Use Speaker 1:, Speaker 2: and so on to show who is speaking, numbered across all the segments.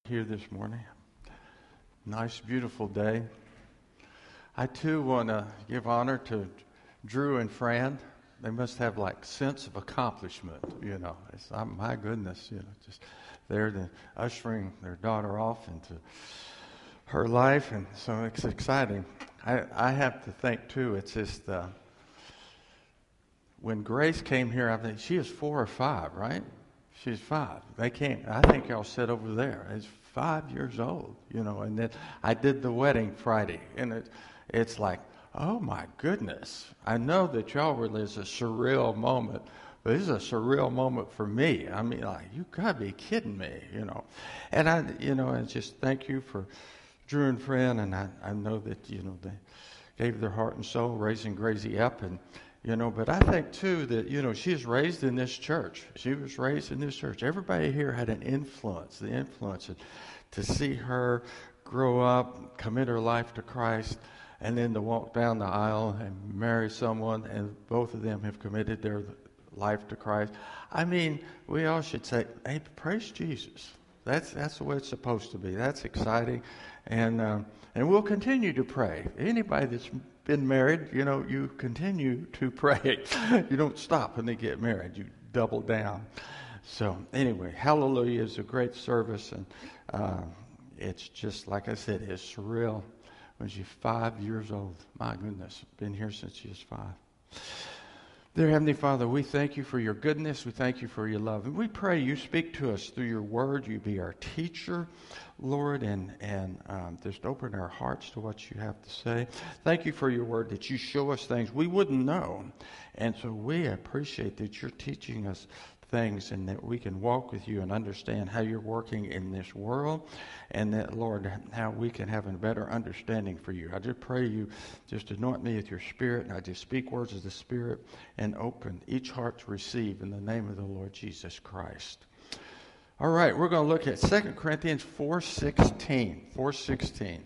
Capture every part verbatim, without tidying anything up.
Speaker 1: here this morning. Nice, beautiful day. I too want to give honor to Drew and Fran. They must have like sense of accomplishment, you know. It's, oh, my goodness, you know, just they're the, ushering their daughter off into her life, and so it's exciting. I, I have to think too. It's just uh, when Grace came here, I think she is four or five, right? She's five. They came. I think y'all sit over there. It's five years old, you know. And then I did the wedding Friday, and it, it's like, oh my goodness! I know that y'all really is a surreal moment, but this is a surreal moment for me. I mean, like, you gotta be kidding me, you know. And I, you know, and just thank you for Drew and Fran, and I, I know that you know they gave their heart and soul raising Gracie up, and. You know, but I think, too, that, you know, she was raised in this church. She was raised in this church. Everybody here had an influence, the influence to see her grow up, commit her life to Christ, and then to walk down the aisle and marry someone, and both of them have committed their life to Christ. I mean, we all should say, hey, praise Jesus. That's that's the way it's supposed to be. That's exciting. And um, and we'll continue to pray. Anybody that's been married, you know, you continue to pray. You don't stop when they get married. You double down. So anyway, hallelujah is a great service. And uh, it's just, like I said, it's surreal when she's five years old. My goodness, been here since she was five. Dear Heavenly Father, we thank you for your goodness. We thank you for your love. And we pray you speak to us through your word. You be our teacher, Lord, and, and um, just open our hearts to what you have to say. Thank you for your word that you show us things we wouldn't know. And so we appreciate that you're teaching us things and that we can walk with you and understand how you're working in this world, and that, Lord, how we can have a better understanding for you. I just pray you just anoint me with your spirit, and I just speak words of the spirit and open each heart to receive in the name of the Lord Jesus Christ. All right, we're going to look at Second Corinthians four sixteen. four sixteen.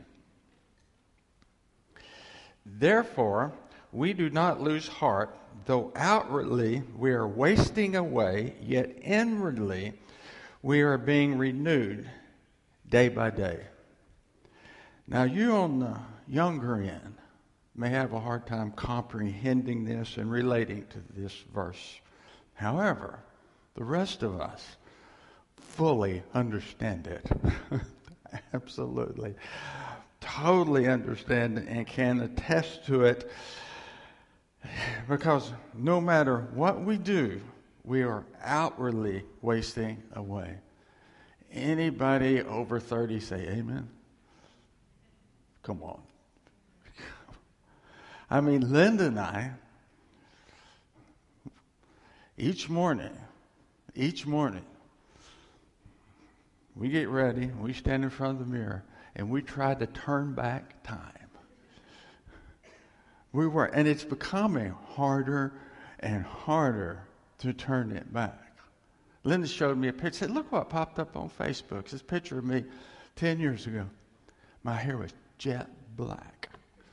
Speaker 1: Therefore, we do not lose heart, though outwardly we are wasting away, yet inwardly we are being renewed day by day. Now, you on the younger end may have a hard time comprehending this and relating to this verse. However, the rest of us fully understand it. Absolutely. Totally understand it and can attest to it. Because no matter what we do, we are outwardly wasting away. Anybody over thirty say amen? Come on. I mean, Linda and I, each morning, each morning, we get ready, we stand in front of the mirror, and we try to turn back time. We were, and it's becoming harder and harder to turn it back. Linda showed me a picture. Said, look what popped up on Facebook. It's this picture of me ten years ago. My hair was jet black.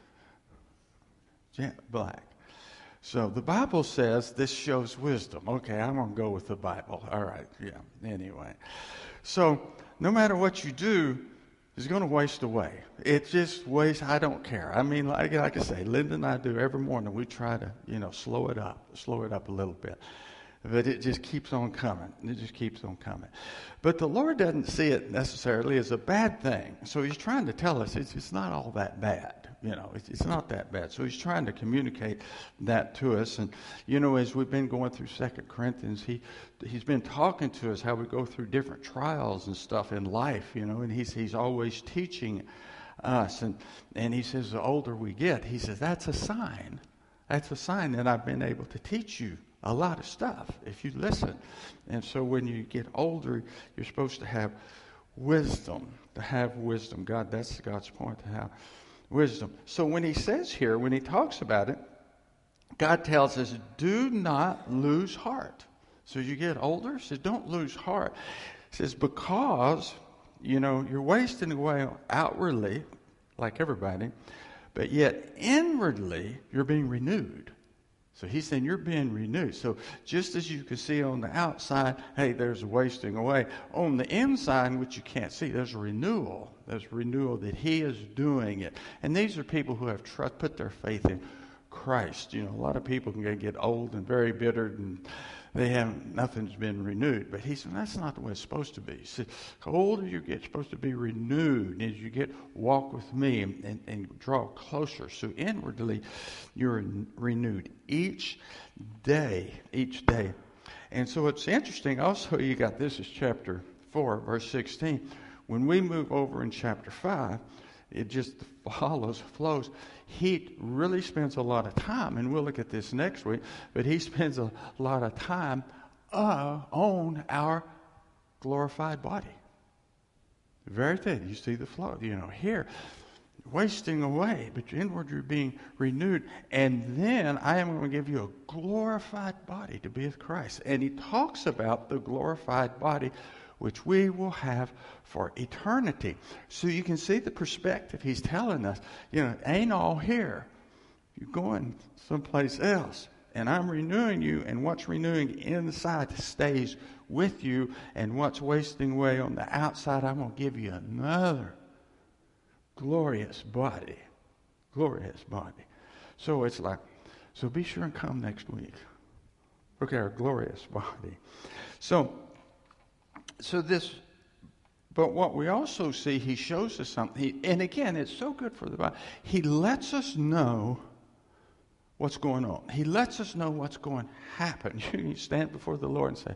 Speaker 1: Jet black. So the Bible says this shows wisdom. Okay, I'm going to go with the Bible. All right, yeah, anyway. So no matter what you do, it's going to waste away. It just wastes. I don't care. I mean, like, like I say, Linda and I do every morning. We try to, you know, slow it up, slow it up a little bit. But it just keeps on coming. It just keeps on coming. But the Lord doesn't see it necessarily as a bad thing. So he's trying to tell us it's, it's not all that bad. You know, it's, it's not that bad. So he's trying to communicate that to us. And, you know, as we've been going through Second Corinthians, he, he's been talking to us how we go through different trials and stuff in life, you know, and he's, he's always teaching us. And, and he says the older we get, he says, that's a sign. That's a sign that I've been able to teach you a lot of stuff if you listen. And so when you get older, you're supposed to have wisdom, to have wisdom. God, that's God's point, to have wisdom. So when he says here, when he talks about it, God tells us, do not lose heart. So as you get older, he says, don't lose heart. He says, because, you know, you're wasting away outwardly, like everybody, but yet inwardly, you're being renewed. So he's saying you're being renewed. So just as you can see on the outside, hey, there's a wasting away. On the inside, which you can't see, there's a renewal. There's renewal that he is doing it. And these are people who have trust, put their faith in Christ. You know, a lot of people can get old and very bitter and they have nothing's been renewed. But he said, that's not the way it's supposed to be. He said, the older you get, it's supposed to be renewed. As you get, walk with me and, and, and draw closer. So inwardly, you're renewed each day, each day. And so it's interesting. Also, you got this is chapter four, verse sixteen. When we move over in chapter five, it just follows, flows. He really spends a lot of time, and we'll look at this next week, but he spends a lot of time uh, on our glorified body. The very thing, you see the flow, you know, here, wasting away, but inward you're being renewed. And then I am going to give you a glorified body to be with Christ. And he talks about the glorified body which we will have for eternity. So you can see the perspective he's telling us. You know, it ain't all here. You're going someplace else. And I'm renewing you, and what's renewing inside stays with you, and what's wasting away on the outside, I'm going to give you another glorious body. Glorious body. So it's like, so be sure and come next week. Look at our glorious body. So, So this, but what we also see, he shows us something. He, and again, it's so good for the Bible. He lets us know what's going on. He lets us know what's going to happen. You stand before the Lord and say,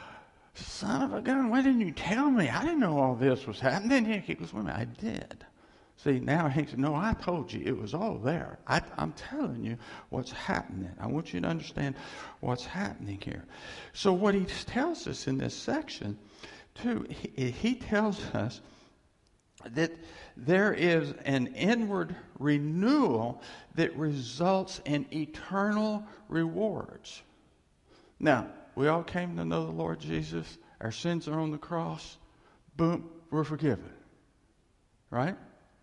Speaker 1: son of a gun, why didn't you tell me? I didn't know all this was happening. Then he goes, wait a minute, I did. See, now he said, no, I told you. It was all there. I, I'm telling you what's happening. I want you to understand what's happening here. So what he tells us in this section, too, he, he tells us that there is an inward renewal that results in eternal rewards. Now, we all came to know the Lord Jesus. Our sins are on the cross. Boom, we're forgiven. Right?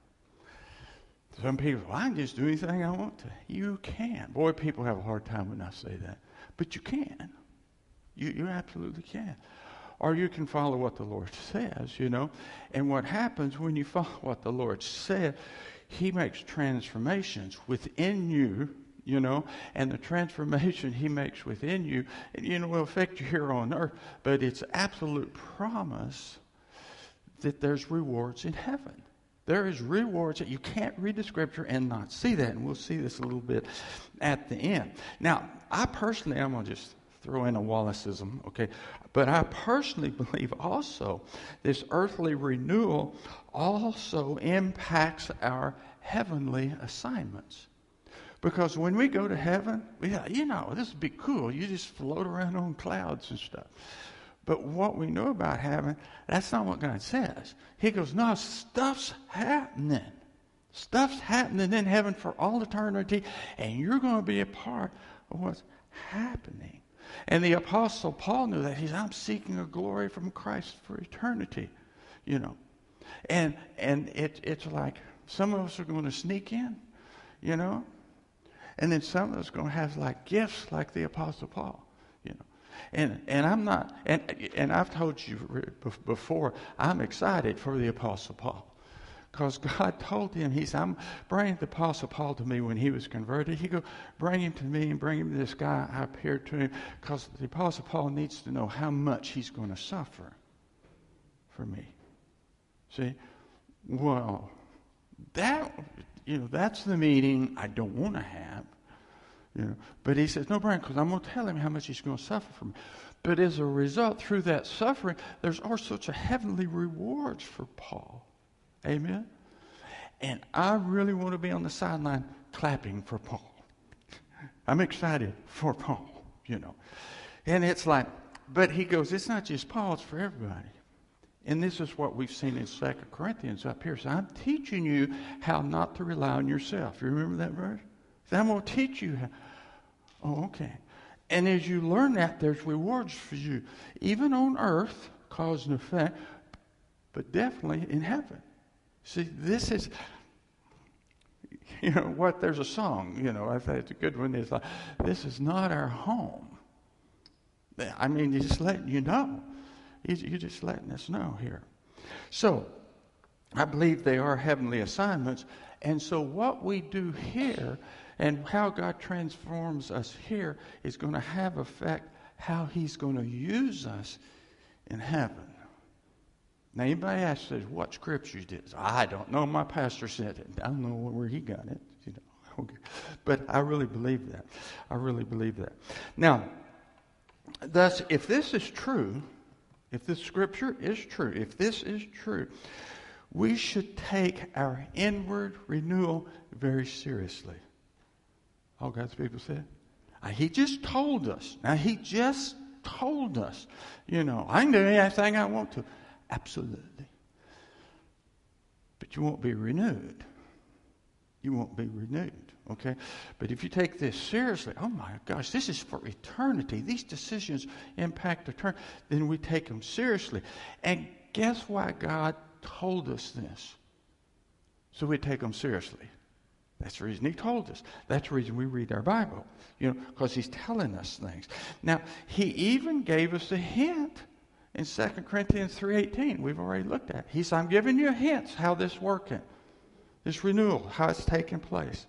Speaker 1: Some people, well, I can just do anything I want to. You can. Boy, people have a hard time when I say that. But you can. You, you absolutely can. Or you can follow what the Lord says, you know. And what happens when you follow what the Lord said, he makes transformations within you, you know. And the transformation he makes within you, you know, will affect you here on earth. But it's absolute promise that there's rewards in heaven. There is rewards that you can't read the scripture and not see that. And we'll see this a little bit at the end. Now, I personally, I'm going to just throw in a Wallaceism, okay? But I personally believe also this earthly renewal also impacts our heavenly assignments. Because when we go to heaven, we, you know, this would be cool. You just float around on clouds and stuff. But what we know about heaven, that's not what God says. He goes, no, stuff's happening. Stuff's happening in heaven for all eternity, and you're going to be a part of what's happening. And the Apostle Paul knew that. He said, I'm seeking a glory from Christ for eternity, you know. And and it, it's like some of us are going to sneak in, you know. And then some of us are going to have like gifts like the Apostle Paul. And and I'm not, and and I've told you before, I'm excited for the Apostle Paul. Because God told him, he said, I'm bringing the Apostle Paul to me when he was converted. He go, bring him to me and bring him to this guy. I appeared to him because the Apostle Paul needs to know how much he's going to suffer for me. See? Well, that, you know, that's the meeting I don't want to have. You know, but he says, no, Brian, because I'm going to tell him how much he's going to suffer from me. But as a result, through that suffering, there's all sorts of heavenly rewards for Paul. Amen? And I really want to be on the sideline clapping for Paul. I'm excited for Paul, you know. And it's like, but he goes, it's not just Paul, it's for everybody. And this is what we've seen in Second Corinthians up here. So I'm teaching you how not to rely on yourself. You remember that verse? So I'm going to teach you how. Oh, okay. And as you learn that, there's rewards for you, even on earth, cause and effect, but definitely in heaven. See, this is, You know what? There's a song, you know, I think it's a good one. It's like, this is not our home. I mean, he's just letting you know. He's, you're just letting us know here. So, I believe they are heavenly assignments. And so what we do here and how God transforms us here is going to have effect how he's going to use us in heaven. Now, anybody asks, what scripture is this? I don't know. My pastor said it. I don't know where he got it. You know. Okay. But I really believe that. I really believe that. Now, thus, if this is true, if this scripture is true, if this is true, we should take our inward renewal very seriously. All God's people said. Uh, he just told us. Now, he just told us. You know, I can do anything I want to. Absolutely. But you won't be renewed. You won't be renewed. Okay? But if you take this seriously, oh my gosh, this is for eternity. These decisions impact eternity. Then we take them seriously. And guess why God told us this? So we take them seriously. That's the reason he told us. That's the reason we read our Bible. You know, because he's telling us things. Now, he even gave us a hint in Second Corinthians three eighteen. We've already looked at it. He said, I'm giving you hints how this is working. This renewal, how it's taking place.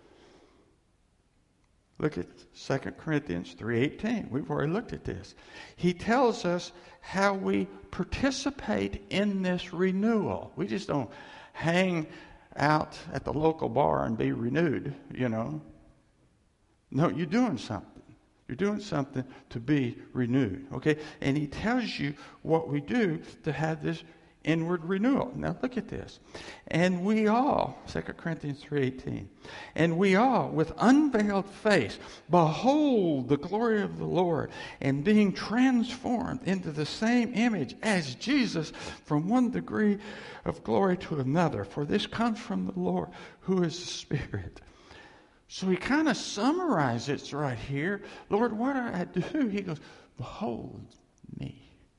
Speaker 1: Look at Second Corinthians three eighteen. We've already looked at this. He tells us how we participate in this renewal. We just don't hang out at the local bar and be renewed, you know. No, you're doing something. You're doing something to be renewed, okay? And he tells you what we do to have this inward renewal. Now look at this. And we all, Second Corinthians three eighteen, and we all, with unveiled face, behold the glory of the Lord, and being transformed into the same image as Jesus, from one degree of glory to another. For this comes from the Lord, who is the Spirit. So he kind of summarizes it right here. Lord, what do I do? He goes, behold me.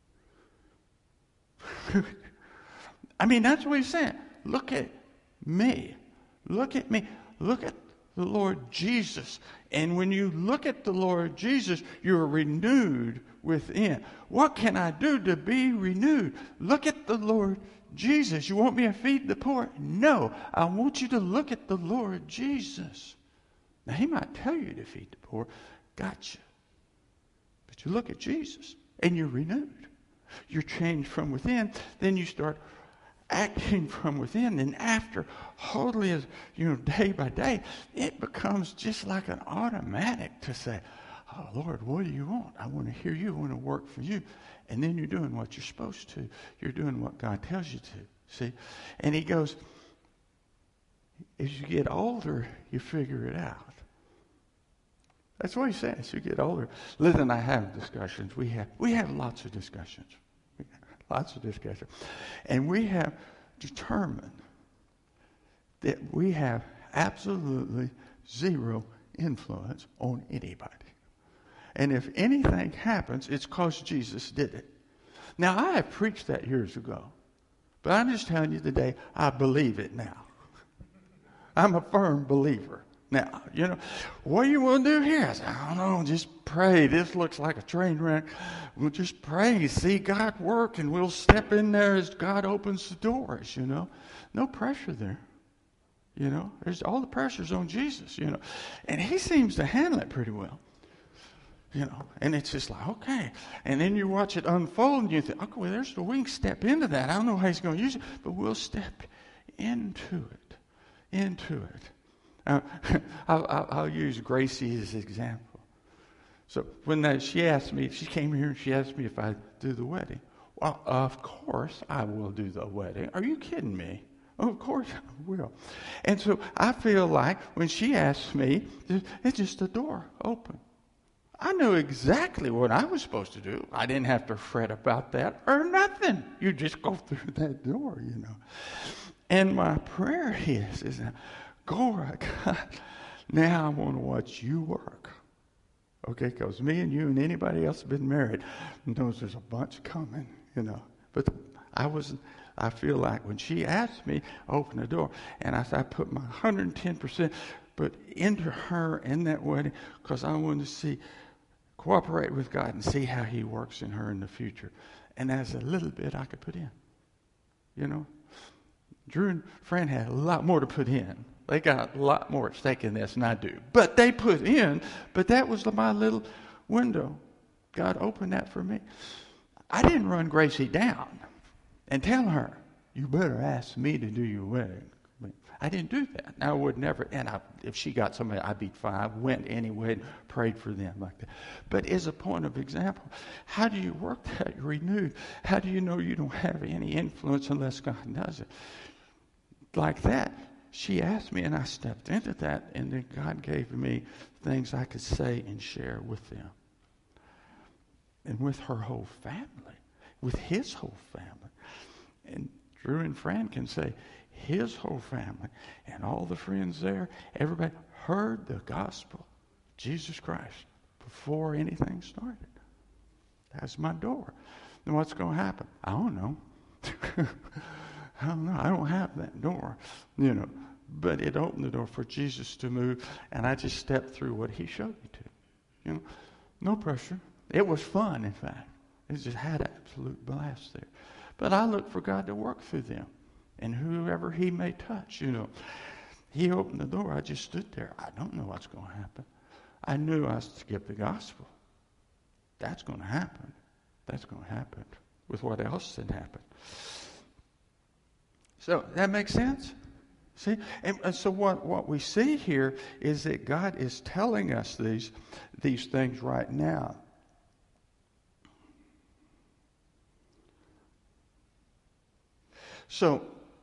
Speaker 1: I mean, that's what he's saying. Look at me. Look at me. Look at the Lord Jesus. And when you look at the Lord Jesus, you're renewed within. What can I do to be renewed? Look at the Lord Jesus. You want me to feed the poor? No. I want you to look at the Lord Jesus. Now, he might tell you to feed the poor. Gotcha. But you look at Jesus, and you're renewed. You're changed from within. Then you start acting from within. And after, wholly as, you know, day by day, it becomes just like an automatic to say, oh, Lord, what do you want? I want to hear you. I want to work for you. And then you're doing what you're supposed to. You're doing what God tells you to. See? And he goes, as you get older, you figure it out. That's what he says. As you get older. Liz and I have discussions. We have we have lots of discussions. Lots of discussions. And we have determined that we have absolutely zero influence on anybody. And if anything happens, it's because Jesus did it. Now, I have preached that years ago. But I'm just telling you today, I believe it now. I'm a firm believer. Now, you know, what do you want to do here? I said, I don't know, just pray. This looks like a train wreck. We'll just pray, see God work, and we'll step in there as God opens the doors, you know. No pressure there. You know, there's all the pressure's on Jesus, you know. And he seems to handle it pretty well. You know, and it's just like, okay. And then you watch it unfold, and you think, okay, well, there's the we can step into that. I don't know how he's going to use it, but we'll step into it. Into it. Uh, I'll, I'll, I'll use Gracie as an example. So when that, she asked me, she came here and she asked me if I'd do the wedding. Well, of course I will do the wedding. Are you kidding me? Oh, of course I will. And so I feel like when she asked me, it's just a door open. I knew exactly what I was supposed to do. I didn't have to fret about that or nothing. You just go through that door, you know. And my prayer is, is that, God, now I want to watch you work. Okay, because me and you and anybody else have been married knows there's a bunch coming, you know. But I was I feel like when she asked me, open the door, and I said, I put my one hundred ten percent but into her in that wedding because I wanted to see, cooperate with God and see how he works in her in the future. And as a little bit I could put in, you know. Drew and Fran had a lot more to put in. They got a lot more at stake in this than I do. But they put in, but that was my little window. God opened that for me. I didn't run Gracie down and tell her, you better ask me to do your wedding. I didn't do that. I would never, and I, if she got somebody, I'd be fine. I went anyway and prayed for them like that. But as a point of example, how do you work that? You're renewed. How do you know you don't have any influence unless God does it? Like that, she asked me, and I stepped into that, and then God gave me things I could say and share with them. And with her whole family, with his whole family. And Drew and Fran can say, his whole family and all the friends there, everybody heard the gospel, Jesus Christ, before anything started. That's my door. Then what's going to happen? I don't know. I don't know. I don't have that door, you know. But it opened the door for Jesus to move, and I just stepped through what he showed me to. You know, no pressure. It was fun, in fact. It just had absolute blast there. But I look for God to work through them. And whoever he may touch, you know. He opened the door. I just stood there. I don't know what's going to happen. I knew I was to give the gospel. That's going to happen. That's going to happen with what else had happened. So that makes sense? See? And, and so what, what we see here is that God is telling us these, these things right now. So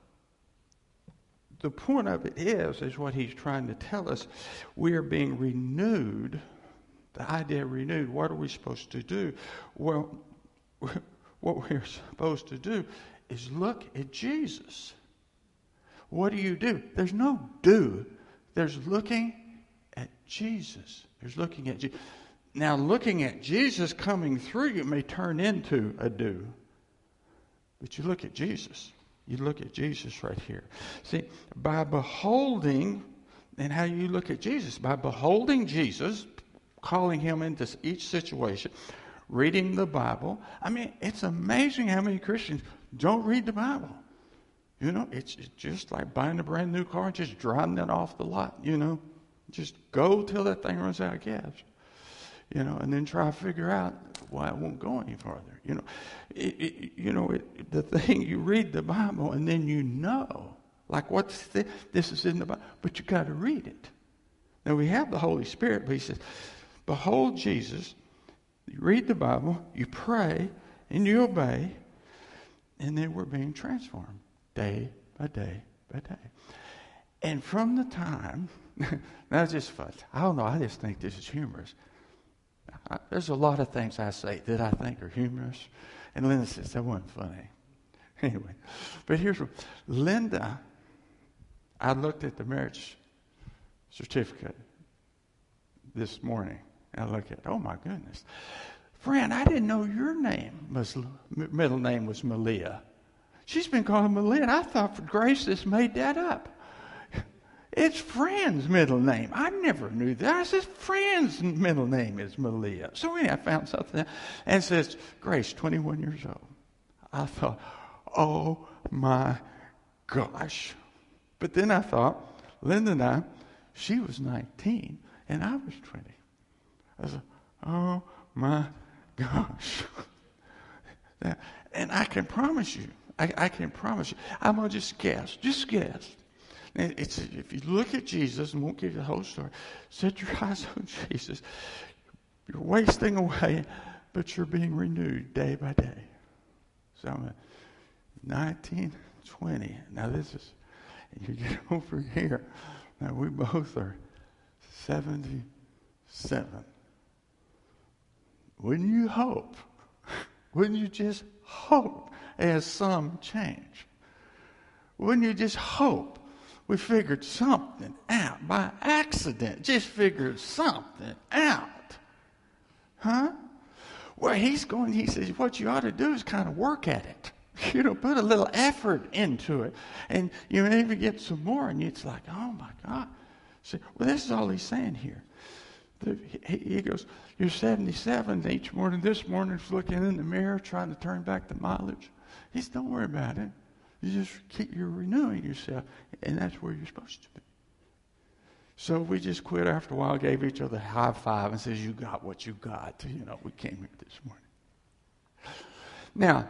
Speaker 1: the point of it is, is what he's trying to tell us. We are being renewed. The idea of renewed, what are we supposed to do? Well, what we're supposed to do is look at Jesus. What do you do? There's no do. There's looking at Jesus. There's looking at Jesus. Now, looking at Jesus coming through you may turn into a do. But you look at Jesus. You look at Jesus right here. See, by beholding, and how you look at Jesus, by beholding Jesus, calling him into each situation, reading the Bible. I mean, it's amazing how many Christians don't read the Bible. You know, it's just like buying a brand new car and just driving it off the lot, you know. Just go till that thing runs out of gas. You know, and then try to figure out why it won't go any farther. You know, it, it, you know it, the thing, you read the Bible and then you know, like what's this? This is in the Bible, but you got to read it. Now we have the Holy Spirit, but he says, behold Jesus, you read the Bible, you pray, and you obey, and then we're being transformed day by day by day. And from the time, that's just fun. I don't know, I just think this is humorous. I, there's a lot of things I say that I think are humorous. And Linda says, that wasn't funny. Anyway, but here's what. Linda, I looked at the marriage certificate this morning. I look at, oh my goodness. Fran, I didn't know your name was, middle name was Malia. She's been calling Malia, and I thought for Grace just made that up. It's Fran's middle name. I never knew that. I said, Fran's middle name is Malia. So anyway, I found something, and it says, Grace, twenty-one years old. I thought, oh my gosh. But then I thought, Linda and I, she was nineteen, and I was twenty. I said, oh my gosh. And I can promise you, I, I can promise you, I'm going to just guess, just guess. It's, if you look at Jesus, and won't give you the whole story, set your eyes on Jesus. You're wasting away, but you're being renewed day by day. So I'm at nineteen, twenty. Now this is, and you get over here. Now we both are seventy-seven. Wouldn't you hope? Wouldn't you just hope as some change? Wouldn't you just hope we figured something out by accident? Just figured something out. Huh? Well, he's going, he says, what you ought to do is kind of work at it. You know, put a little effort into it. And you maybe get some more, and it's like, oh, my God. See, well, this is all he's saying here. The, he, he goes, you're seventy-seven each morning. This morning, looking in the mirror, trying to turn back the mileage. He said, don't worry about it. You just keep you're renewing yourself, and that's where you're supposed to be. So we just quit after a while, gave each other a high five, and says, you got what you got. You know, we came here this morning. Now,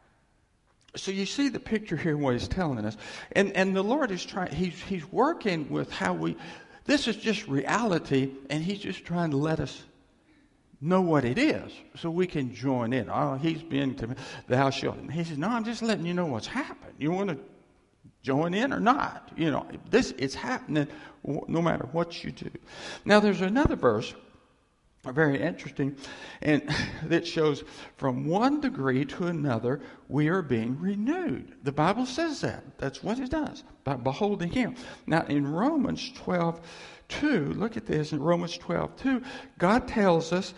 Speaker 1: so you see the picture here, what he's telling us. And and the Lord is trying, he's, he's working with how we, this is just reality, and he's just trying to let us know what it is so we can join in. Oh, he's been to thou shalt. And he says, no, I'm just letting you know what's happened. You want to join in or not? You know, this it's happening no matter what you do. Now, there's another verse, very interesting, and that shows from one degree to another we are being renewed. The Bible says that. That's what it does, by beholding him. Now in Romans twelve two, look at this, in Romans twelve two, God tells us,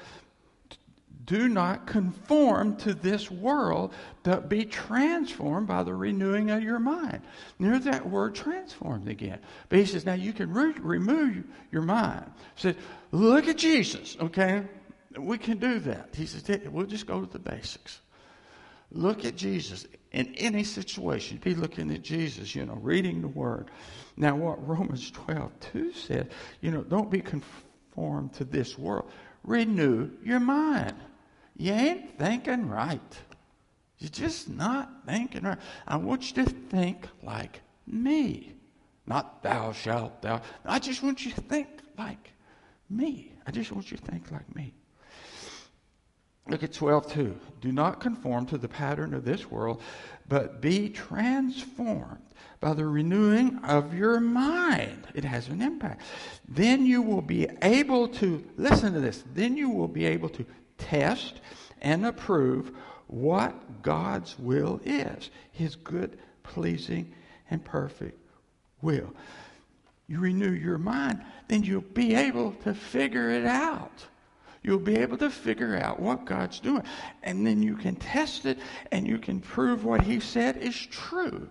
Speaker 1: do not conform to this world, but be transformed by the renewing of your mind. And there's that word transformed again. But he says, now you can re- remove your mind. He said, look at Jesus, okay? We can do that. He says, we'll just go to the basics. Look at Jesus in any situation. Be looking at Jesus, you know, reading the Word. Now what Romans twelve two says, you know, don't be conformed to this world. Renew your mind. You ain't thinking right. You're just not thinking right. I want you to think like me. Not thou shalt thou. I just want you to think like me. I just want you to think like me. Look at twelve two. Do not conform to the pattern of this world, but be transformed by the renewing of your mind. It has an impact. Then you will be able to, listen to this, then you will be able to test and approve what God's will is. His good, pleasing, and perfect will. You renew your mind, then you'll be able to figure it out. You'll be able to figure out what God's doing. And then you can test it and you can prove what he said is true.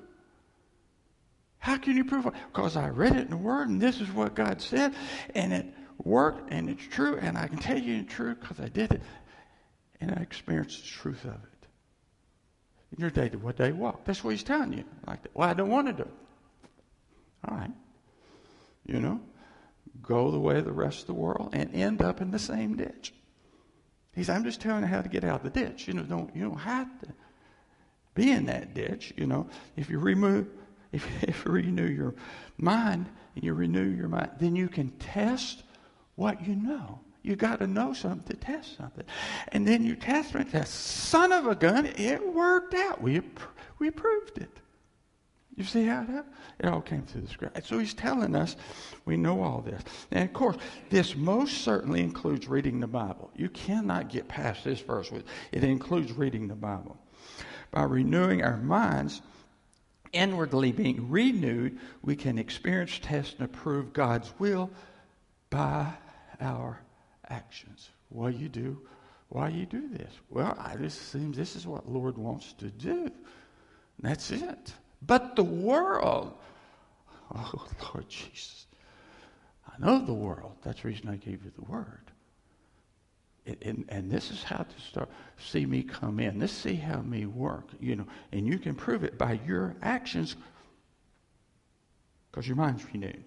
Speaker 1: How can you prove it? Because I read it in the Word and this is what God said and it worked and it's true and I can tell you it's true because I did it and I experienced the truth of it. In your day to what day walk. That's what he's telling you. Like that. Well, I don't want to do it. All right. You know, go the way of the rest of the world and end up in the same ditch. He said, I'm just telling you how to get out of the ditch. You know, don't you don't have to be in that ditch. You know, if you remove, if, if you renew your mind and you renew your mind, then you can test what you know. You got to know something to test something, and then you test it. That son of a gun, it worked out. We we proved it. You see how it happened? It all came through the script. So he's telling us we know all this. And of course, this most certainly includes reading the Bible. You cannot get past this verse. It includes reading the Bible. By renewing our minds, inwardly being renewed, we can experience, test, and approve God's will by our actions. Why you do? Why you do this? Well, I just seems this is what the Lord wants to do. And that's it. But the world, oh Lord Jesus, I know the world. That's the reason I gave you the Word. And, and, and this is how to start. See me come in. Let's see how me work. You know, and you can prove it by your actions, because your mind's renewed.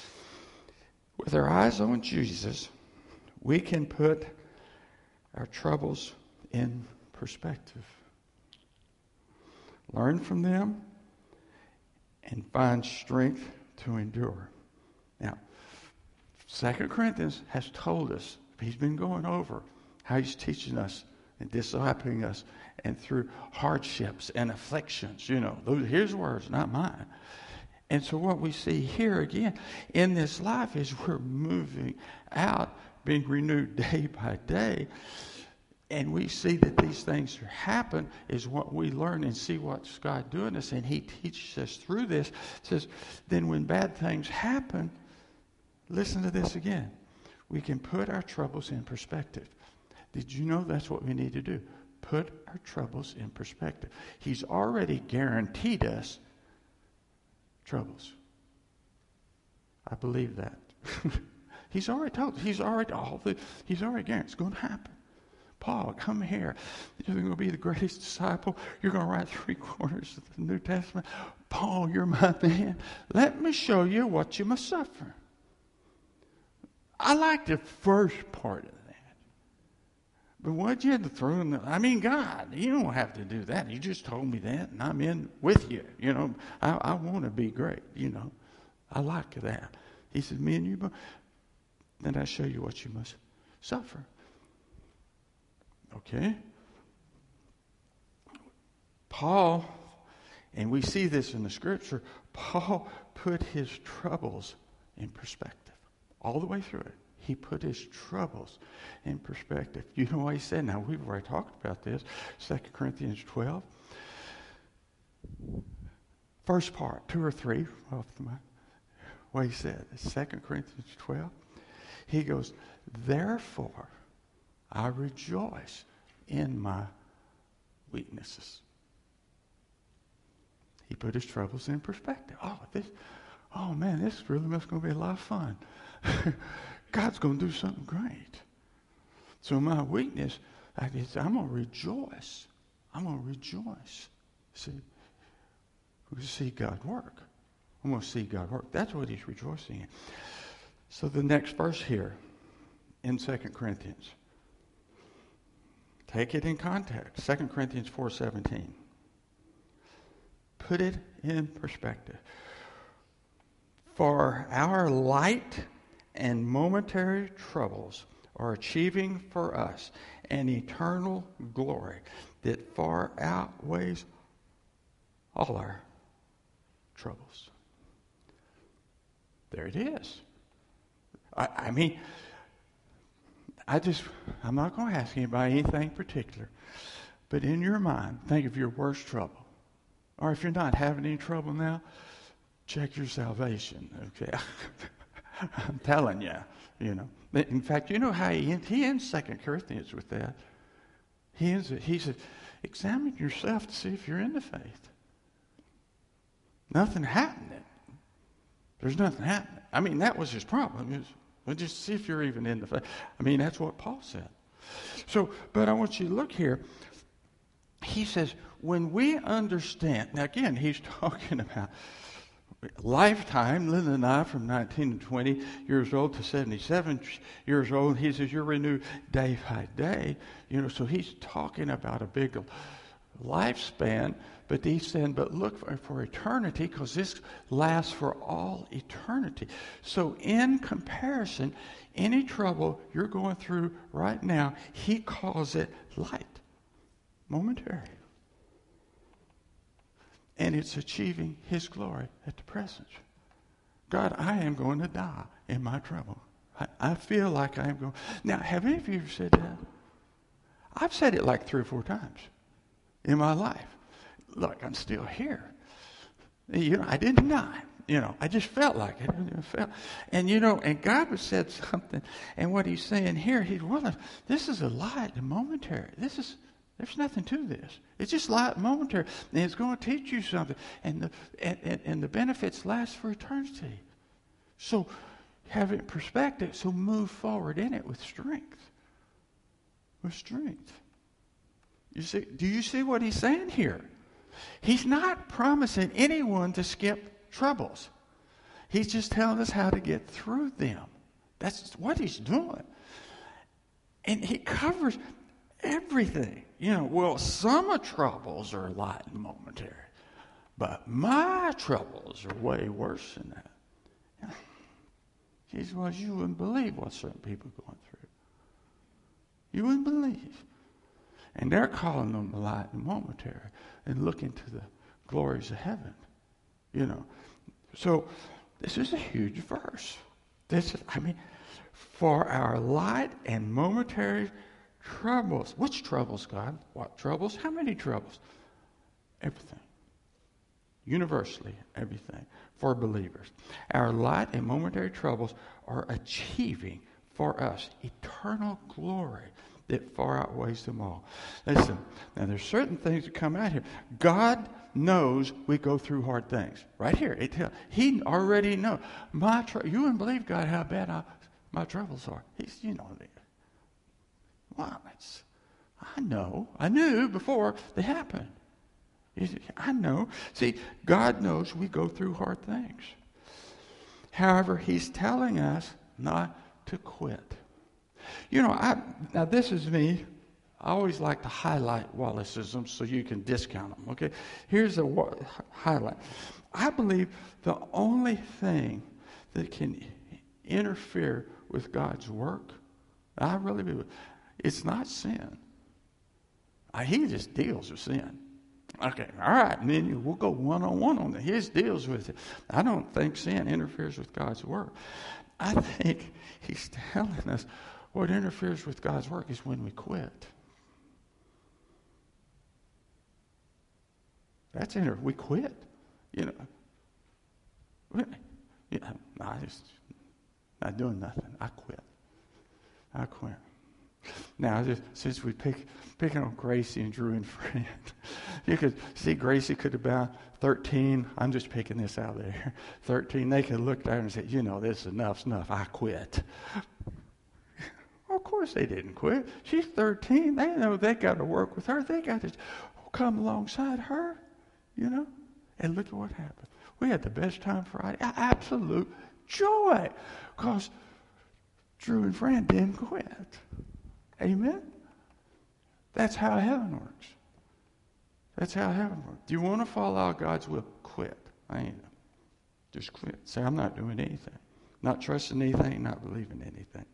Speaker 1: With our eyes on Jesus, we can put our troubles in perspective. Learn from them and find strength to endure. Now, Second Corinthians has told us, he's been going over how he's teaching us and discipling us and through hardships and afflictions. You know, those, his words, not mine. And so what we see here again in this life is we're moving out, being renewed day by day. And we see that these things happen is what we learn and see what's God doing us. And he teaches us through this. Says, then when bad things happen, listen to this again. We can put our troubles in perspective. Did you know that's what we need to do? put our troubles in perspective. He's already guaranteed us troubles. I believe that. He's already told us. He's already all the. He's already guaranteed it's going to happen. Paul, come here. You're going to be the greatest disciple. You're going to write three quarters of the New Testament. Paul, you're my man. Let me show you what you must suffer. I like the first part of that. But what you had to throw in the, I mean, God, you don't have to do that. You just told me that, and I'm in with you. You know, I, I want to be great, you know. I like that. He said, me and you, then I show you what you must suffer. Okay? Paul, and we see this in the scripture, Paul put his troubles in perspective. All the way through it. He put his troubles in perspective. You know what he said? Now, we've already talked about this. Second Corinthians twelve. First part, two or three off the mind. What he said. Second Corinthians twelve. He goes, therefore, I rejoice in my weaknesses. He put his troubles in perspective. Oh, this, oh man, this really must going to be a lot of fun. God's going to do something great. So my weakness, I guess, I'm going to rejoice. I'm going to rejoice. See, we see God work. I'm going to see God work. That's what he's rejoicing in. So the next verse here in Second Corinthians. Take it in context. Second Corinthians four seventeen. Put it in perspective. For our light and momentary troubles are achieving for us an eternal glory that far outweighs all our troubles. There it is. I, I mean, I just, I'm not going to ask anybody anything particular, but in your mind, think of your worst trouble. Or if you're not having any trouble now, check your salvation, okay? I'm telling you, you know. In fact, you know how he ends, he ends Second Corinthians with that. He ends it, he said, examine yourself to see if you're in the faith. Nothing happening. There's nothing happening. I mean, that was his problem. Was, well, just see if you're even in the faith. I mean, that's what Paul said. So, but I want you to look here. He says, when we understand, now again, he's talking about lifetime. Linda and I, from nineteen to twenty years old to seventy-seven years old, he says, you're renewed day by day. You know, so he's talking about a big lifespan, but he's saying, but look for, for eternity, because this lasts for all eternity. So in comparison, any trouble you're going through right now, he calls it light, momentary. And it's achieving his glory at the present. God, I am going to die in my trouble. I, I feel like I am going. Now, have any of you ever said that? I've said it like three or four times in my life. Look, I'm still here. You know, I didn't die. You know, I just felt like it. I felt, and you know, and God has said something, and what he's saying here, he's well, this is a light, a momentary. This is, there's nothing to this. It's just light, momentary, and it's going to teach you something, and the and, and, and the benefits last for eternity. So have it in perspective. So move forward in it with strength. With strength. You see? Do you see what he's saying here? He's not promising anyone to skip troubles. He's just telling us how to get through them. That's what he's doing. And he covers everything. You know, well, some troubles are light and momentary, but my troubles are way worse than that. He says, well, you wouldn't believe what certain people are going through. You wouldn't believe. And they're calling them light and momentary and looking to the glories of heaven. You know. So this is a huge verse. This is, I mean, for our light and momentary troubles. Which troubles, God? What troubles? How many troubles? Everything. Universally, everything. For believers. Our light and momentary troubles are achieving for us eternal glory that far outweighs them all. Listen, now there's certain things that come out here. God knows we go through hard things. Right here, it tell, He already knows. My tr- you wouldn't believe, God, how bad I, my troubles are. He's, you know, well, it's, I know. I knew before they happened. I know. See, God knows we go through hard things. However, He's telling us not to quit. You know, I now this is me. I always like to highlight Wallaceisms so you can discount them. Okay, here's a wa- highlight. I believe the only thing that can interfere with God's work, I really believe, it's not sin. I, he just deals with sin. Okay, all right, and then we'll go one-on-one on that. His deals with it. I don't think sin interferes with God's work. I think He's telling us what interferes with God's work is when we quit. That's inter- we quit. You know, yeah, I just not doing nothing. I quit. I quit. Now, just, since we pick picking on Gracie and Drew and Fred, you could see Gracie could have been thirteen. I'm just picking this out there. thirteen. They could look there and say, "You know, this is enough's enough. I quit." Well, of course, they didn't quit. She's thirteen. They know they got to work with her. They got to come alongside her. You know, and look at what happened. We had the best time Friday. Absolute joy, because Drew and Fran didn't quit. Amen? That's how heaven works. That's how heaven works. Do you want to follow out God's will? Quit. I ain't. Just quit. Say, I'm not doing anything. Not trusting anything, not believing anything.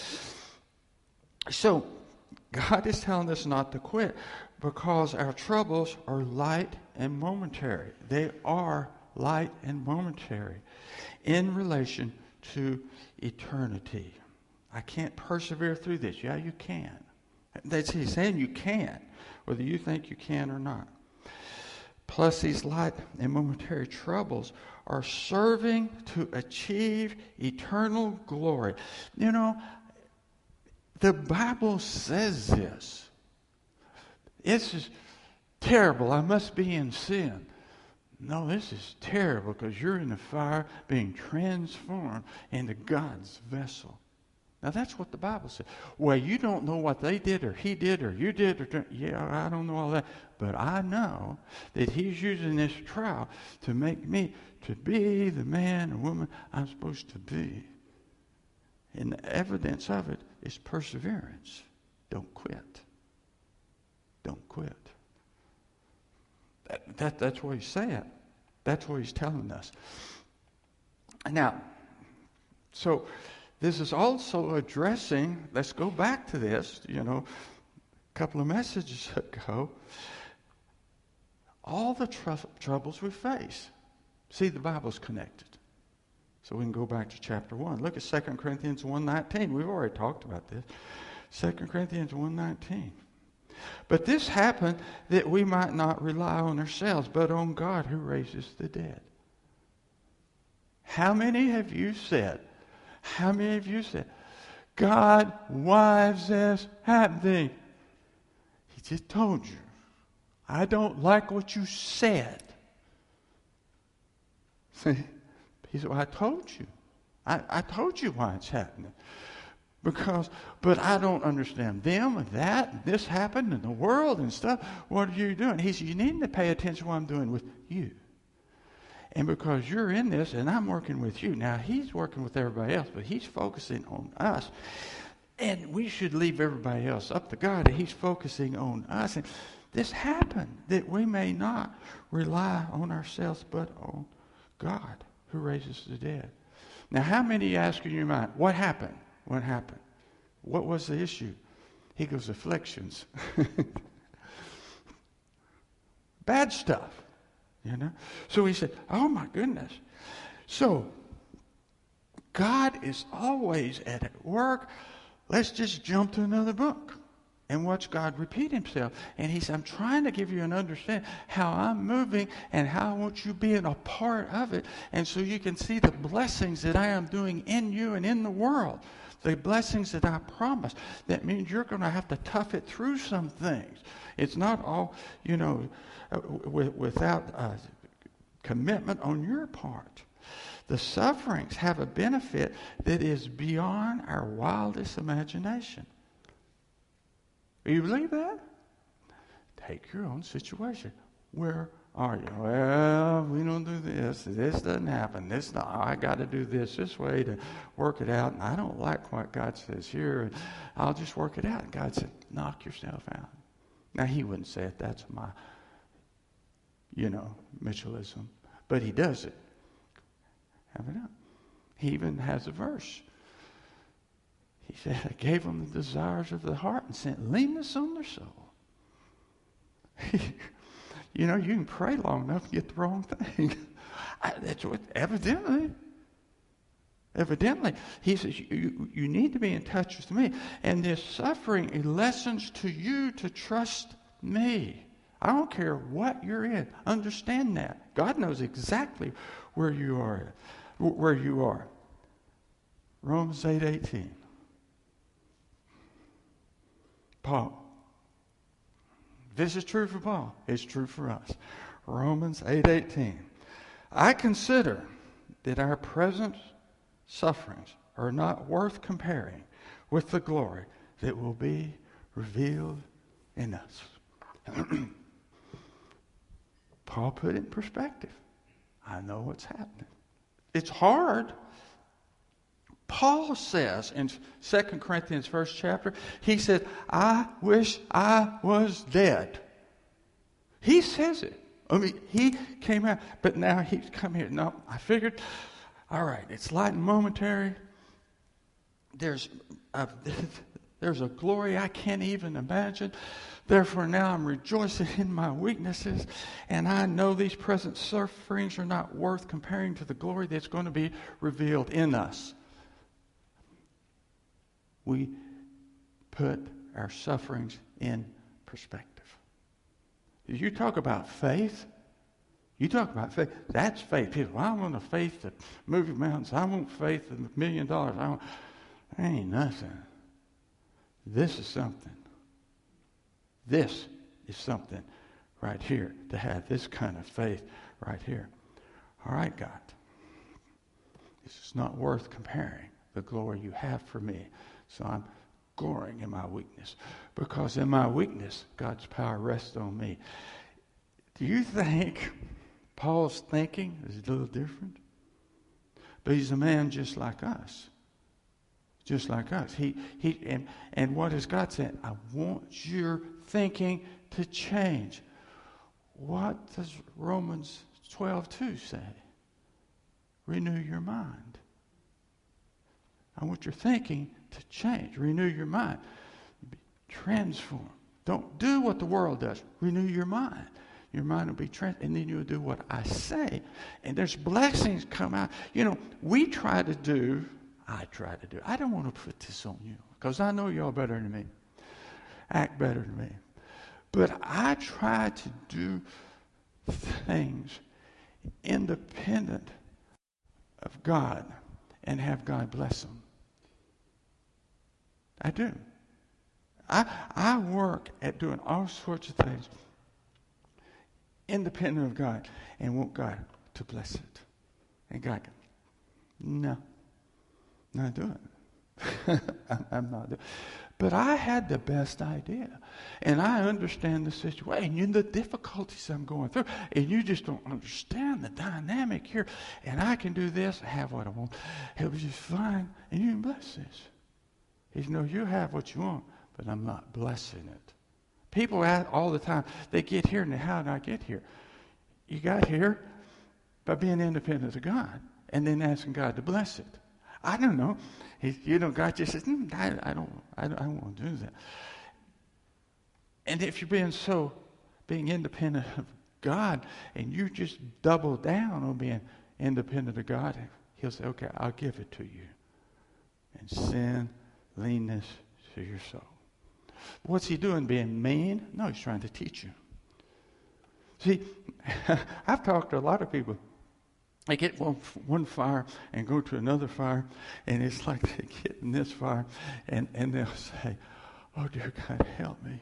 Speaker 1: So, God is telling us not to quit because our troubles are light and momentary. They are light and momentary in relation to eternity. I can't persevere through this. Yeah, you can. That's He's saying you can, whether you think you can or not. Plus, these light and momentary troubles are serving to achieve eternal glory. You know, the Bible says this. This is terrible. I must be in sin. No, this is terrible because you're in the fire being transformed into God's vessel. Now, that's what the Bible says. Well, you don't know what they did or he did or you did. or Yeah, I don't know all that. But I know that He's using this trial to make me to be the man or woman I'm supposed to be. And the evidence of it is perseverance. Don't quit. Don't quit. That, that, that's what He's saying. That's what He's telling us. Now, so this is also addressing, let's go back to this, you know, a couple of messages ago, all the tr- troubles we face. See, the Bible's connected. So we can go back to chapter one. Look at Second Corinthians one nineteen. We've already talked about this. Second Corinthians one nineteen. But this happened that we might not rely on ourselves, but on God who raises the dead. How many have you said, how many of you said, God, why is this happening? He just told you. I don't like what you said. See, he said, well, I told you. I, I told you why it's happening. Because, but I don't understand them and that, and this happened in the world and stuff. What are you doing? He said, you need to pay attention to what I'm doing with you. And because you're in this and I'm working with you. Now, He's working with everybody else, but He's focusing on us. And we should leave everybody else up to God. He's focusing on us. And this happened that we may not rely on ourselves, but on God who raises the dead. Now, how many ask in your mind, what happened? What happened? What was the issue? He goes, afflictions. Bad stuff. You know? So he said, oh my goodness. So, God is always at work. Let's just jump to another book. and watch God repeat himself. And he said, I'm trying to give you an understanding how I'm moving and how I want you being a part of it. And so you can see the blessings that I am doing in you and in the world. The blessings that I promise. That means you're going to have to tough it through some things. It's not all, you know, uh, w- without uh, commitment on your part. The sufferings have a benefit that is beyond our wildest imagination. Do you believe that? Take your own situation. Where are you? Well, we don't do this. This doesn't happen. This not. I got to do this this way to work it out. And I don't like what God says here. And I'll just work it out. And God said, knock yourself out. Now, he wouldn't say it. That's my, you know, Mitchellism. But he does it. Have it up. He even has a verse. He said, I gave them the desires of the heart and sent leanness on their soul. You know, you can pray long enough and get the wrong thing. I, that's what, evidently. Evidently. He says, you, you need to be in touch with me. And this suffering is lessons to you to trust me. I don't care what you're in. Understand that. God knows exactly where you are. Where you are. Romans eight eighteen. Paul. This is true for Paul. It's true for us. Romans eight eighteen. I consider that our present sufferings are not worth comparing with the glory that will be revealed in us. Paul put it in perspective. I know what's happening. It's hard. Paul says in Second Corinthians first chapter, he said, I wish I was dead. He says it. I mean, he came out, but now he's come here. No, I figured, all right, it's light and momentary. There's a, there's a glory I can't even imagine. Therefore, now I'm rejoicing in my weaknesses, and I know these present sufferings are not worth comparing to the glory that's going to be revealed in us. We put our sufferings in perspective. You talk about faith. You talk about faith. That's faith. People, well, I want a faith to move mountains. I want faith of a million dollars. I want, that ain't nothing. This is something. This is something right here, to have this kind of faith right here. All right, God. This is not worth comparing the glory you have for me. So I'm glorying in my weakness. Because in my weakness, God's power rests on me. Do you think Paul's thinking is a little different? But he's a man just like us. Just like us. He he and, and what has God said? I want your thinking to change. What does Romans twelve two say? Renew your mind. I want your thinking to change. Renew your mind. Transform. Don't do what the world does. Renew your mind. Your mind will be transformed, and then you'll do what I say. And there's blessings come out. You know, we try to do, I try to do, I don't want to put this on you, because I know y'all better than me. Act better than me. But I try to do things independent of God and have God bless them. I do. I I work at doing all sorts of things independent of God and want God to bless it. And God goes, no, not doing it. I'm not doing it. But I had the best idea. And I understand the situation and the difficulties I'm going through. And you just don't understand the dynamic here. And I can do this, have what I want. It was just fine. And you can bless this. He said, no, you have what you want, but I'm not blessing it. People ask all the time, they get here, and how did I get here? You got here by being independent of God and then asking God to bless it. I don't know. He, you know, God just says, mm, I, I don't, I don't, I don't want to do that. And if you're being so, being independent of God, and you just double down on being independent of God, he'll say, okay, I'll give it to you. And sin, leanness to your soul. What's he doing? Being mean? No, he's trying to teach you. See, I've talked to a lot of people. They get one, one fire and go to another fire, and it's like they get in this fire, and, and they'll say, oh, dear God, help me.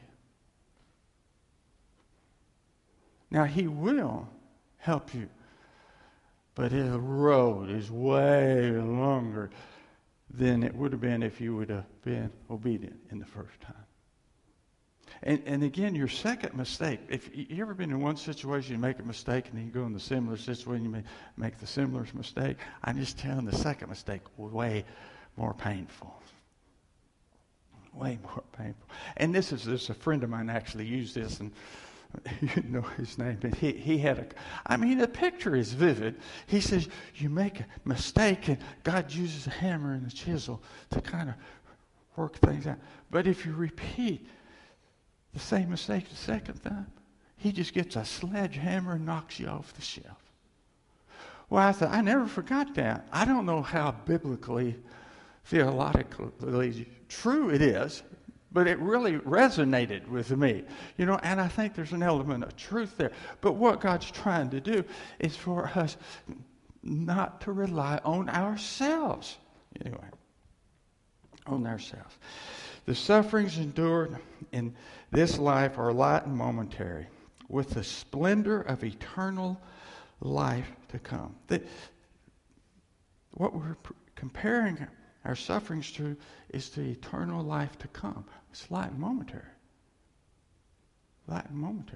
Speaker 1: Now, he will help you, but the road is way longer than it would have been if you would have been obedient in the first time. And, and again, your second mistake, if you ever been in one situation, you make a mistake, and then you go in the similar situation, you may make the similar mistake. I'm just telling the second mistake way more painful. Way more painful. And this is this a friend of mine actually used this, and you know his name, but he, he had a, I mean, the picture is vivid. He says, you make a mistake, and God uses a hammer and a chisel to kind of work things out. But if you repeat the same mistake the second time, he just gets a sledgehammer and knocks you off the shelf. Well, I thought, I never forgot that. I don't know how biblically, theologically true it is, but it really resonated with me. You know, and I think there's an element of truth there. But what God's trying to do is for us not to rely on ourselves. Anyway, on ourselves. The sufferings endured in this life are light and momentary, with the splendor of eternal life to come. The, what we're pr- comparing our sufferings to is the eternal life to come. It's light and momentary. Light and momentary.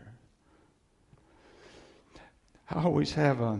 Speaker 1: I always have a...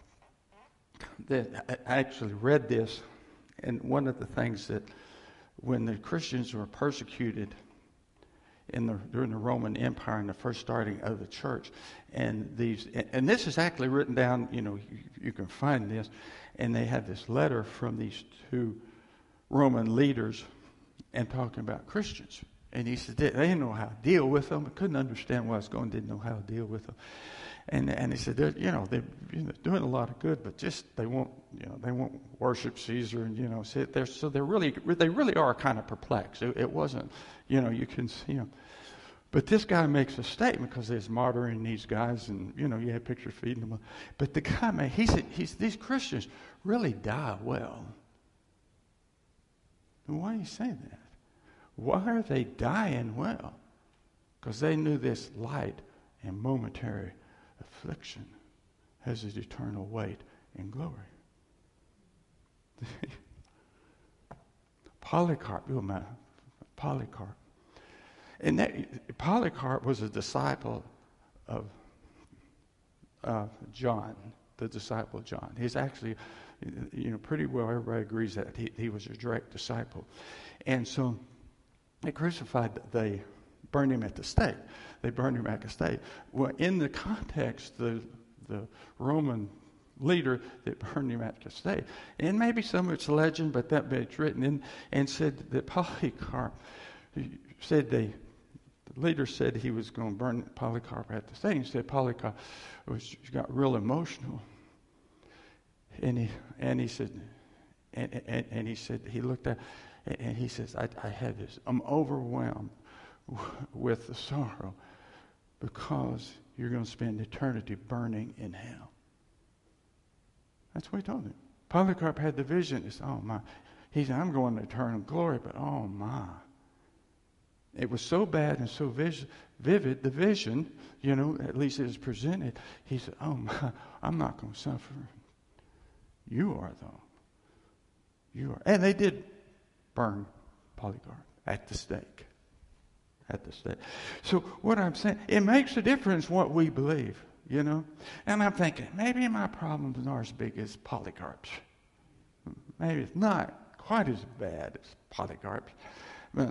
Speaker 1: That I actually read this, and one of the things that when the Christians were persecuted in the during the Roman Empire and the first starting of the church, and these and this is actually written down, you know, you, you can find this, and they had this letter from these two Roman leaders and talking about Christians. And he said they didn't know how to deal with them, couldn't understand why it's going, didn't know how to deal with them. And and he said, you know, they're you know, doing a lot of good, but just they won't, you know, they won't worship Caesar, and you know, sit there. So they're really, they really are kind of perplexed. It, it wasn't, you know, you can see them. But this guy makes a statement because there's martyring these guys, and you know, you have pictures feeding them. But the guy, man, he said, he's these Christians really die well. And why do you say that? Why are they dying well? Because they knew this light and momentary affliction has its eternal weight and glory. Polycarp, oh man, Polycarp. And that, Polycarp was a disciple of uh, John, the disciple of John. He's actually, you know, pretty well everybody agrees that he, he was a direct disciple. And so they crucified, they burned him at the stake. They burned him at the stake. Well, in the context, the the Roman leader that burned him at the stake, and maybe some of it's legend, but that bit's written in, and said that Polycarp said they, the leader said he was going to burn Polycarp at the stake. He said Polycarp was got real emotional, and he and he said, and and, and he said he looked at, and he says I, I had this. I'm overwhelmed with the sorrow because you're going to spend eternity burning in hell. That's what he told him. Polycarp had the vision. He said, oh my. He said, I'm going to eternal glory, but oh my. It was so bad and so vis- vivid, the vision, you know, at least it was presented. He said, oh my, I'm not going to suffer. You are though. You are. And they did burn Polycarp at the stake. At the stake. So what I'm saying, it makes a difference what we believe, you know. And I'm thinking, maybe my problems aren't as big as Polycarp's. Maybe it's not quite as bad as Polycarp's. But,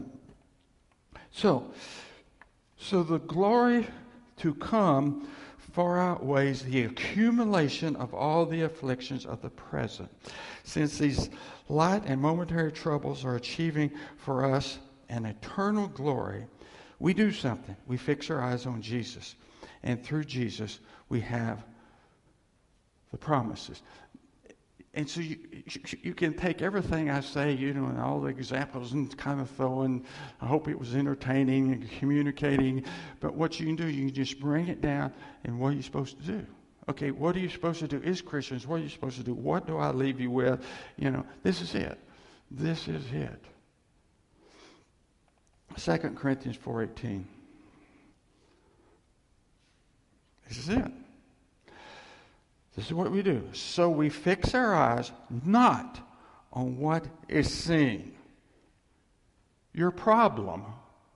Speaker 1: so, so the glory to come far outweighs the accumulation of all the afflictions of the present. Since these light and momentary troubles are achieving for us an eternal glory, we do something. We fix our eyes on Jesus. And through Jesus, we have the promises. And so you, you can take everything I say, you know, and all the examples and kind of throw in, I hope it was entertaining and communicating. But what you can do, you can just bring it down, and what are you supposed to do? Okay, what are you supposed to do as Christians? What are you supposed to do? What do I leave you with? You know, this is it. This is it. Second Corinthians four eighteen. This is it. This is what we do. So we fix our eyes not on what is seen. Your problem.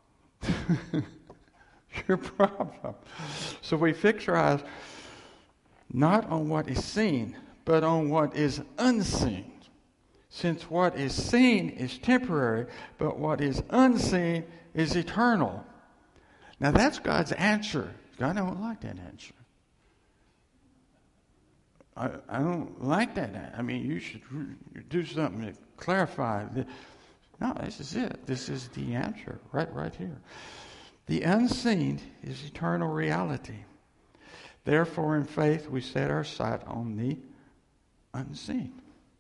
Speaker 1: Your problem. So we fix our eyes not on what is seen, but on what is unseen. Since what is seen is temporary, but what is unseen is eternal. Now that's God's answer. God don't like that answer. I, I don't like that. I mean, you should do something to clarify. No, this is it. This is the answer right, right here. The unseen is eternal reality. Therefore, in faith, we set our sight on the unseen.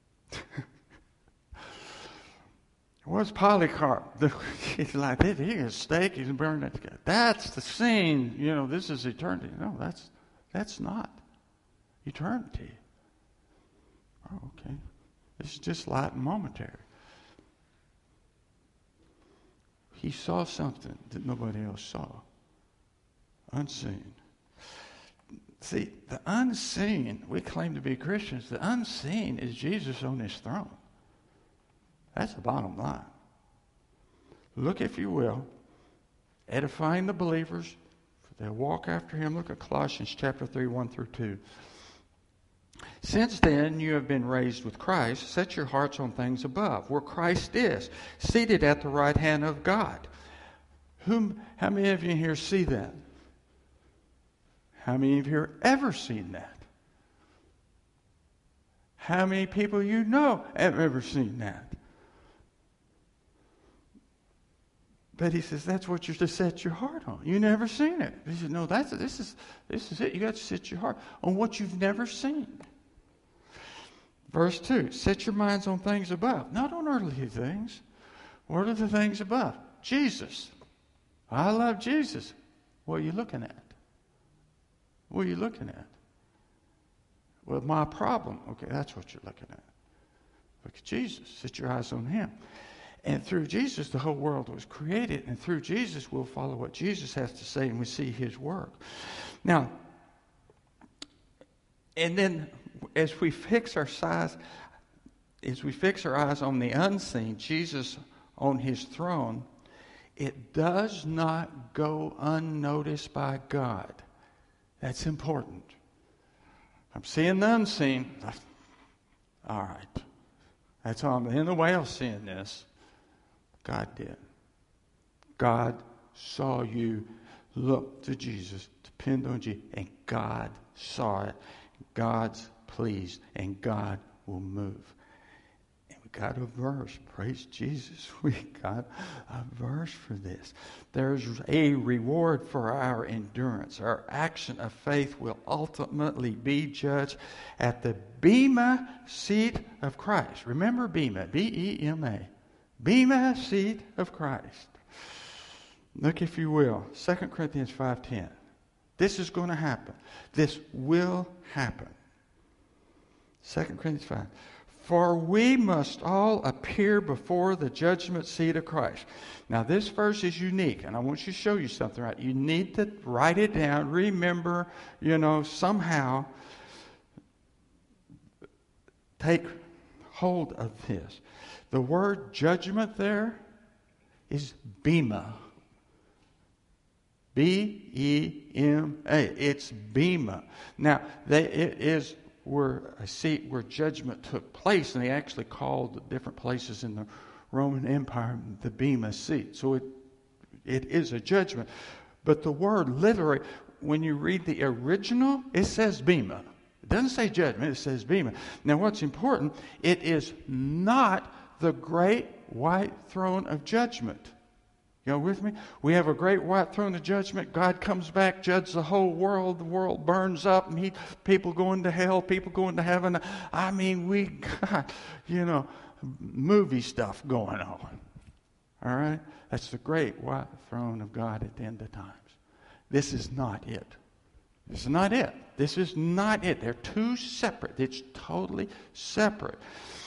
Speaker 1: What's Polycarp? He's like, here's a steak, he's burning it together. That's the scene. You know, this is eternity. No, that's that's not eternity. Oh, okay. This is just light and momentary. He saw something that nobody else saw. Unseen. See, the unseen, we claim to be Christians. The unseen is Jesus on his throne. That's the bottom line. Look, if you will, edifying the believers. They'll walk after him. Look at Colossians chapter three, one through two. Since then you have been raised with Christ, set your hearts on things above, where Christ is, seated at the right hand of God. Whom, how many of you here see that? How many of you have ever seen that? How many people you know have ever seen that? But he says that's what you're to set your heart on. You've never seen it. He said, no, that's this is this is it. You got to set your heart on what you've never seen. Verse two, set your minds on things above, not on earthly things. What are the things above? Jesus. I love Jesus. What are you looking at? What are you looking at? Well, my problem. Okay, that's what you're looking at. Look at Jesus. Set your eyes on him. And through Jesus, the whole world was created. And through Jesus, we'll follow what Jesus has to say, and we see his work. Now, and then as we fix our size, as we fix our eyes on the unseen, Jesus on his throne, it does not go unnoticed by God. That's important. I'm seeing the unseen. All right. That's all. I'm in the way of seeing this. God did. God saw you look to Jesus, depend on Jesus, and God saw it. God's pleased, and God will move. And we got a verse. Praise Jesus. We got a verse for this. There's a reward for our endurance. Our action of faith will ultimately be judged at the Bema seat of Christ. Remember Bema, B E M A. Bema seat of Christ. Look, if you will, Second Corinthians five ten. This is going to happen. This will happen. Second Corinthians five. For we must all appear before the judgment seat of Christ. Now, this verse is unique, and I want you to show you something, right? You need to write it down, remember, you know, somehow take hold of this. The word judgment there is bema. B E M A. It's bema. Now, they, it is where a seat where judgment took place, and they actually called the different places in the Roman Empire the bema seat. So it it is a judgment. But the word literally, when you read the original, it says bema. It doesn't say judgment, it says bema. Now, what's important, it is not the great white throne of judgment. You know, with me? We have a great white throne of judgment. God comes back, judges the whole world. The world burns up, and he, people go into hell, people go into heaven. I mean, we got, you know, movie stuff going on. All right? That's the great white throne of God at the end of times. This is not it. This is not it. This is not it. They're two separate. It's totally separate.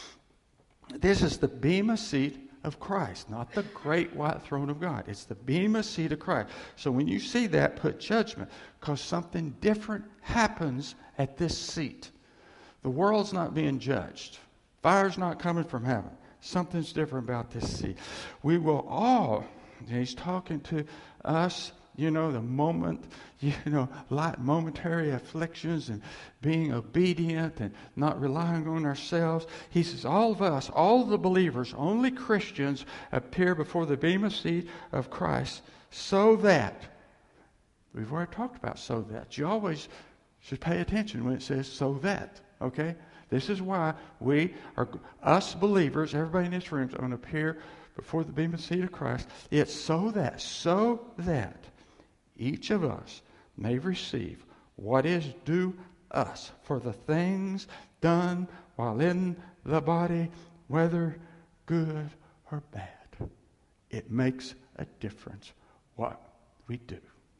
Speaker 1: This is the bema seat of Christ, not the great white throne of God. It's the bema seat of Christ. So when you see that, put judgment, because something different happens at this seat. The world's not being judged. Fire's not coming from heaven. Something's different about this seat. We will all, he's talking to us, you know, the moment, you know, light momentary afflictions and being obedient and not relying on ourselves. He says, all of us, all the believers, only Christians appear before the bema seat of Christ so that, we've already talked about so that. You always should pay attention when it says so that, okay? This is why we are, us believers, everybody in this room is going to appear before the bema seat of Christ. It's so that, so that each of us may receive what is due us for the things done while in the body, whether good or bad. It makes a difference what we do.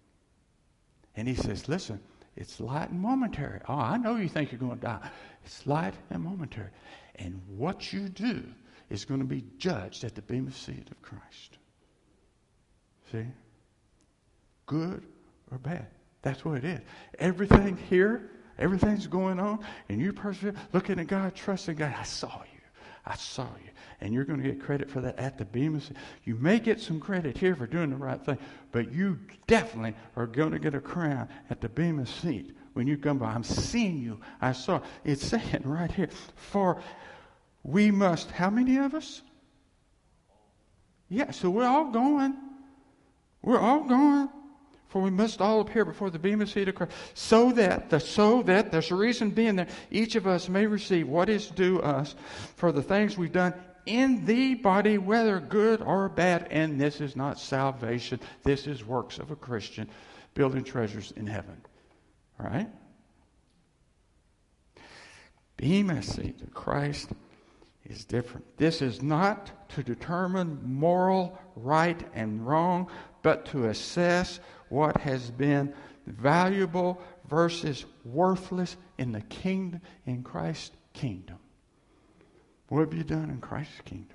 Speaker 1: And he says, listen, it's light and momentary. Oh, I know you think you're going to die. It's light and momentary. And what you do is going to be judged at the bema seat of Christ. See? Good or bad. That's what it is. Everything here, everything's going on, and you persevere, looking at God, trusting God. I saw you. I saw you. And you're going to get credit for that at the bema seat. You may get some credit here for doing the right thing, but you definitely are going to get a crown at the bema seat when you come by. I'm seeing you. I saw. It's saying right here, for we must, how many of us? Yeah, so we're all going. We're all going. For we must all appear before the bema seat of Christ, so that, the so that, there's a reason being there, each of us may receive what is due us for the things we've done in the body, whether good or bad. And this is not salvation. This is works of a Christian, building treasures in heaven. All right? Bema seat of Christ is different. This is not to determine moral right and wrong, but to assess what has been valuable versus worthless in the kingdom, in Christ's kingdom. What have you done in Christ's kingdom?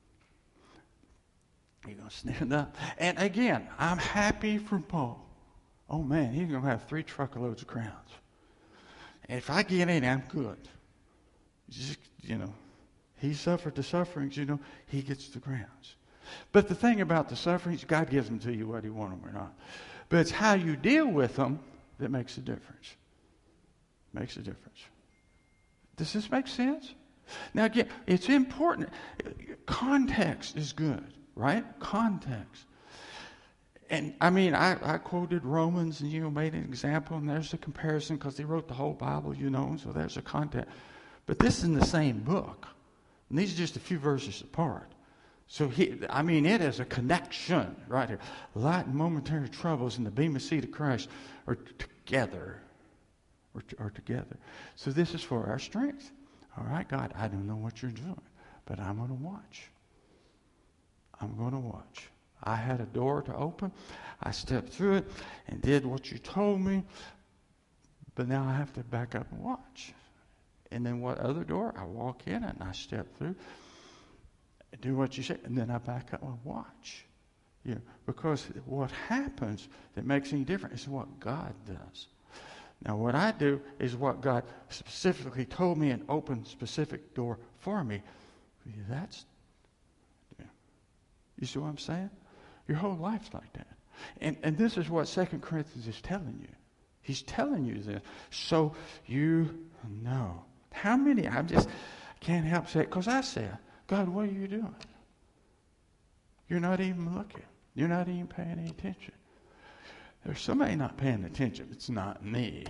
Speaker 1: You're going to stand up. And again, I'm happy for Paul. Oh man, he's going to have three truckloads of crowns. And if I get in, I'm good. Just, you know, he suffered the sufferings, you know, he gets the crowns. But the thing about the sufferings, God gives them to you whether you want them or not. But it's how you deal with them that makes a difference. Makes a difference. Does this make sense? Now again, it's important. Context is good, right? Context. And I mean, I, I quoted Romans and, you know, made an example, and there's a comparison because he wrote the whole Bible, you know, so there's a context. But this is in the same book. And these are just a few verses apart. So, he, I mean, it is a connection right here. Light and momentary troubles in the bema seat of Christ are together. Are, are together. So this is for our strength. All right, God, I don't know what you're doing, but I'm going to watch. I'm going to watch. I had a door to open. I stepped through it and did what you told me. But now I have to back up and watch. And then what other door? I walk in and I step through. Do what you say, and then I back up and watch. Yeah, because what happens that makes any difference is what God does. Now, what I do is what God specifically told me and opened specific door for me. That's, yeah. You see what I'm saying? Your whole life's like that. And and this is what Second Corinthians is telling you. He's telling you this. So you know. How many, I just can't help saying, because I said, God, what are you doing? You're not even looking. You're not even paying any attention. There's somebody not paying attention. It's not me.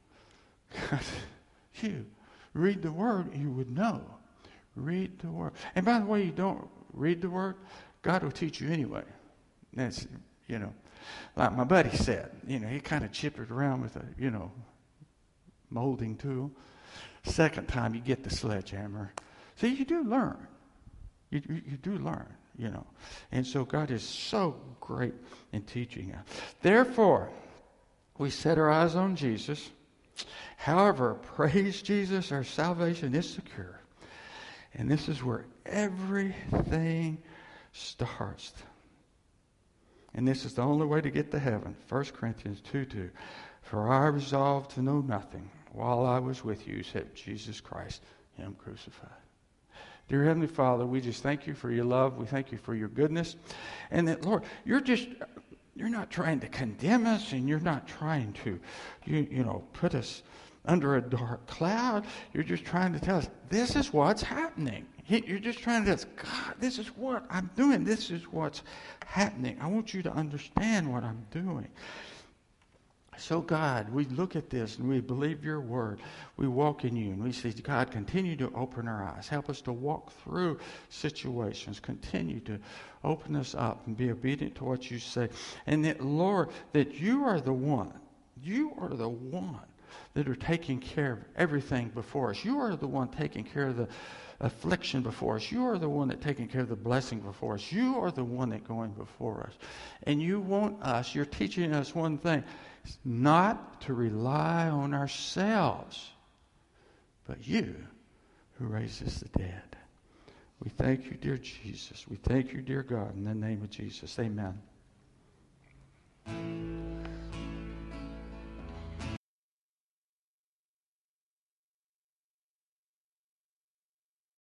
Speaker 1: You read the word, you would know. Read the word. And by the way, you don't read the word, God will teach you anyway. That's, you know, like my buddy said, you know, he kind of chipped it around with a, you know, molding tool. Second time you get the sledgehammer. See, you do learn. You, you, you do learn, you know. And so God is so great in teaching us. Therefore, we set our eyes on Jesus. However, praise Jesus, our salvation is secure. And this is where everything starts. And this is the only way to get to heaven. First Corinthians two two. For I resolved to know nothing while I was with you except Jesus Christ, him crucified. Dear Heavenly Father, we just thank you for your love. We thank you for your goodness. And that, Lord, you're just, you're not trying to condemn us, and you're not trying to, you, you know, put us under a dark cloud. You're just trying to tell us, this is what's happening. You're just trying to tell us, God, this is what I'm doing. This is what's happening. I want you to understand what I'm doing. So, God, we look at this and we believe your word. We walk in you and we say, God, continue to open our eyes. Help us to walk through situations. Continue to open us up and be obedient to what you say. And that, Lord, that you are the one. You are the one that are taking care of everything before us. You are the one taking care of the affliction before us. You are the one that taking care of the blessing before us. You are the one that going before us. And you want us, you're teaching us one thing, not to rely on ourselves, but you who raises the dead. We thank you, dear Jesus. We thank you, dear God, in the name of Jesus. Amen.